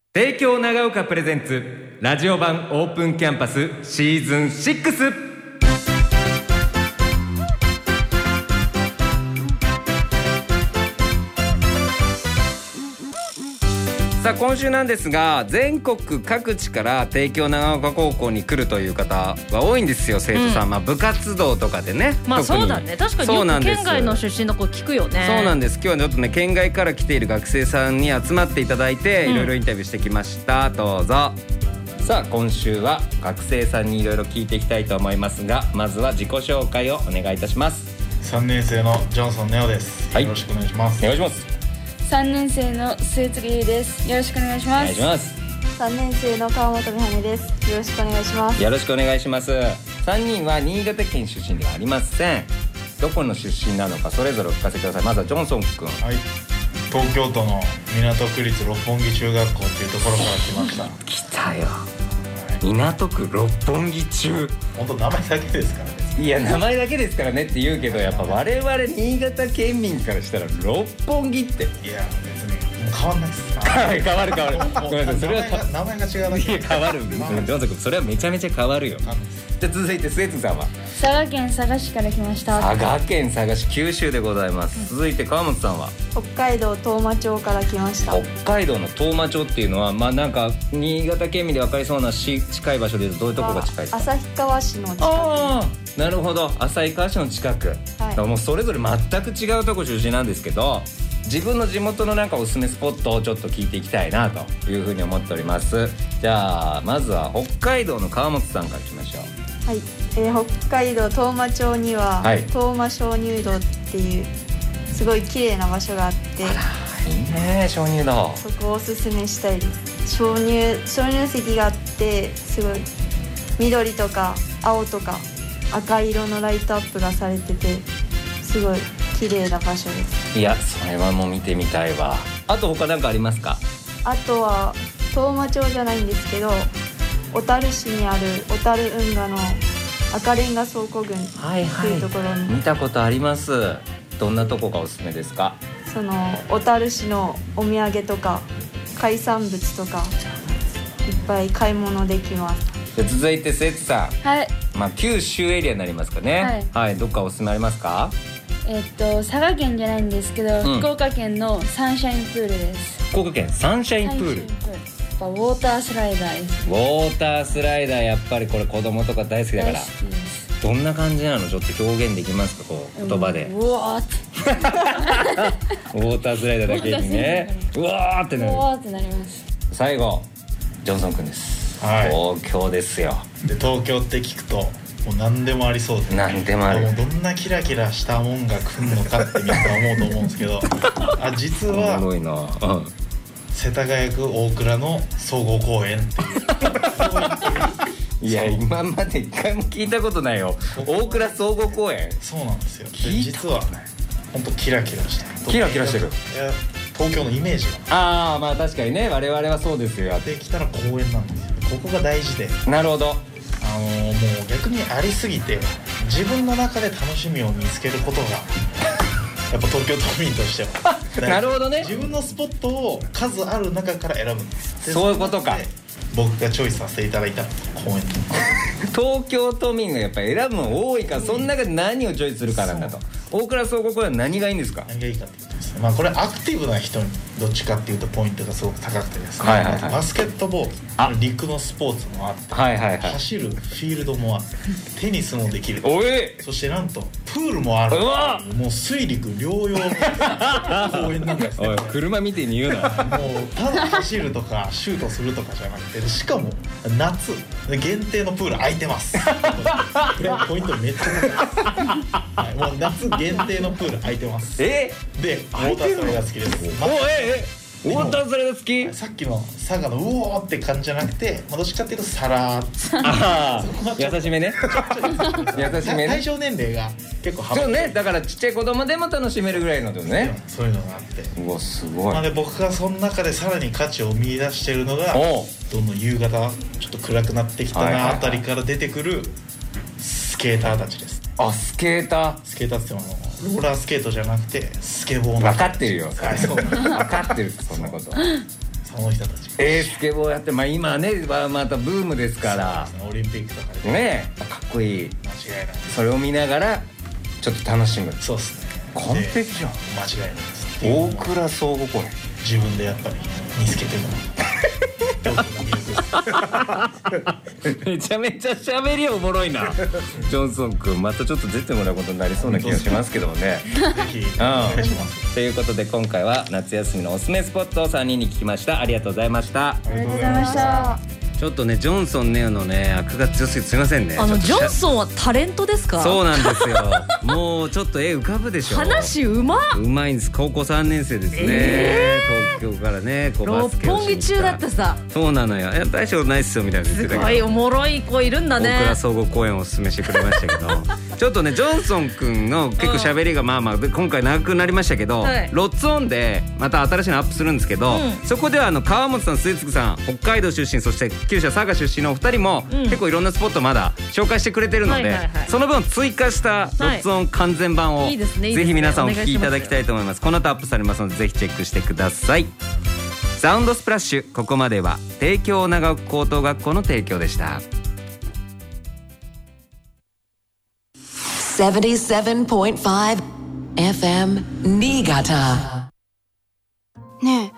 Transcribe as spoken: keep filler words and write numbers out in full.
帝京長岡プレゼンツラジオ版オープンキャンパスシーズンシックス。さあ今週なんですが、全国各地から帝京長岡高校に来るという方が多いんですよ、生徒さん、うん、まあ、部活動とかでね。 まあそうだね、確かによく県外の出身の子聞くよね。 そうなんです。今日はちょっとね、県外から来ている学生さんに集まっていただいて、いろいろインタビューしてきました、うん、どうぞ。さあ今週は学生さんにいろいろ聞いていきたいと思いますが、まずは自己紹介をお願いいたします。 さんねん生のジョンソンネオです、はい、よろしくお願いします。 お願いします。 さんねん生の末次優です。よろしくお願いします。 お願いします。 さんねん生の川本美羽です。よろしくお願いします。 よろしくお願いします。さんにんは新潟県出身ではありません。どこの出身なのかそれぞれお聞かせください。まずはジョンソン君。 はい、東京都の港区立六本木中学校っていうところから来ました。 来たよ、港区六本木中。 本当名前だけですからね。 いや名前だけですからねって言うけど、やっぱ我々新潟県民からしたら六本木って、いや別にもう変わんないです。 変わる変わるごめんなさい、それは名前が違うだけ。 いや変わるんですよ、ジョンソン君、それはめちゃめちゃ変わるよ。じゃあ続いて末津さんは。 佐賀県佐賀市から来ました。 佐賀県佐賀市、九州でございます、うん、続いて川本さんは。 北海道当麻町から来ました。 北海道の当麻町っていうのは、まあなんか新潟県民で分かりそうな市近い場所でいうとどういうとこが近いですか。 旭川市の近く。 ああ、なるほど、旭川市の近く、はい、もうそれぞれ全く違うとこ出身なんですけど、自分の地元のなんかおすすめスポットをちょっと聞いていきたいなというふうに思っております。じゃあまずは北海道の川本さんからいきましょう。 はい、えー、北海道当麻町には、はい、当麻鍾乳洞っていうすごい綺麗な場所があって。 あらいいね、鍾乳洞。 そこをおすすめしたいです。鍾乳鍾乳石があって、すごい緑とか青とか赤色のライトアップがされてて、すごい綺麗な場所です。 いやそれはもう見てみたいわ。あと他何かありますか。 あとは当麻町じゃないんですけど、小樽市にある小樽運河の赤レンガ倉庫群っていうところに、はいはい、 見たことあります。どんなとこがおすすめですか。 その小樽市のお土産とか海産物とかいっぱい買い物できます。 で続いて末津さん。 はい、 まあ、九州エリアになりますかね。はい、はい、どっかおすすめありますか。 えっと佐賀県じゃないんですけど、うん、福岡県のサンシャインプールです。 福岡県サンシャインプール。 やっぱウォータースライダーです。 ウォータースライダー、やっぱりこれ子供とか大好きだから。 大好きです。 どんな感じなの、ちょっと表現できますか、こう言葉で。 うわーってウォータースライダーだけにね、うわーってなる。 うわーってなります。 最後ジョンソン君です、 はい、 東京ですよ。 で東京って聞くともう何でもありそうで、 何でもある。 もうどんなキラキラしたもんが来るのかってみんな思うと思うんですけどあ実はおもろいな、うん、 世田谷区大倉の総合公園っていういや今まで一回も聞いたことないよ、大倉総合公園。 そうなんですよ。で実は本当キラキラしてる。 キラキラしてる。 いや東京のイメージが。 ああまあ確かにね、我々はそうですよ。 できたら公園なんですよ。ここが大事で。 なるほど。 あのー、もう逆にありすぎて自分の中で楽しみを見つけることがやっぱ東京都民としてはなるほどね。 自分のスポットを数ある中から選ぶんです。 そういうことか。 僕がチョイスさせていただいた公園東京都民がやっぱり選ぶの多いから、その中で何をチョイスするかなんだと。大倉総合公園は何がいいんですか。 何がいいかっていうとですね、まあこれアクティブな人にどっちかっていうとポイントがすごく高くてですね、はいはいはい、バスケットボール、陸のスポーツもあって、はいはいはい、走るフィールドもあって、テニスもできる、 おいそしてなんとプールもある。うわもう水陸両用の公園なんですね。 おい車見てに言うな。 もうただ走るとかシュートするとかじゃなくて、しかも夏限定のプール空いてますこれポイントめっちゃ高いです、はい、もう夏限定のプール空いてます。 えでウォータースライダー好きです。 おええウォータースライダー好き。 さっきの佐賀のうおーって感じじゃなくて、まあ、どっちかっていうとさらーっあ優しめね優しめね。 対象年齢が結構幅そうね、だからちっちゃい子供でも楽しめるぐらいのでね、 そういうのがあって、 うわすごい、 まあ、で僕がその中でさらに価値を見出してるのが、どんどん夕方ちょっと暗くなってきたなあたりから出てくるスケーターたちですね。 あスケータースケーターって言ってもローラースケートじゃなくてスケボーの。 分かってるよ、 はい、そう分かってるそんなこと。 その人たちえー、スケボーやって、まあ今ねまたブームですから、 ね、オリンピックとかでねかっこいい、 間違いない。 それを見ながらちょっと楽しむ。 そうですね。 完璧じゃん。 間違いないです。 大倉総合公園。 自分でやっぱり見つけてもめちゃめちゃ喋りおもろいな。ジョンソン君またちょっと出てもらうことになりそうな気がしますけどもね。 ぜひお願いします。 ということで今回は夏休みのおすすめスポットをさんにんに聞きました。ありがとうございました。 ありがとうございました。 ちょっとねジョンソンネオのね悪が強すぎてすいませんね。 あのジョンソンはタレントですか？ そうなんですよ。もうちょっと絵浮かぶでしょ。 話うまっ。 うまいんです。高校さんねん生ですね、えー、東京からねこうバスケをしに来た。六本木中だってさ。そうなのよ。いや大将ないっすよみたいな言ってたけど、 すごいおもろい子いるんだね。 大倉総合公演をおすすめしてくれましたけどちょっとねジョンソン君の結構喋りがまあまあ今回長くなりましたけど、はい、ロッツオンでまた新しいのアップするんですけど、うん、そこではあの川本さん末次さん北海道出身そして九州佐賀出身のお二人も、うん、結構いろんなスポットまだ紹介してくれてるので、はいはいはい、その分追加したロッツオン完全版を、はい、いいですね、いいですね、ぜひ皆さんお聞きいただきたいと思います。この後アップされますのでぜひチェックしてください。サウンドスプラッシュ、ここまでは帝京長岡高等学校の提供でした。 ななじゅうななてんご エフエム 新潟。 ねえ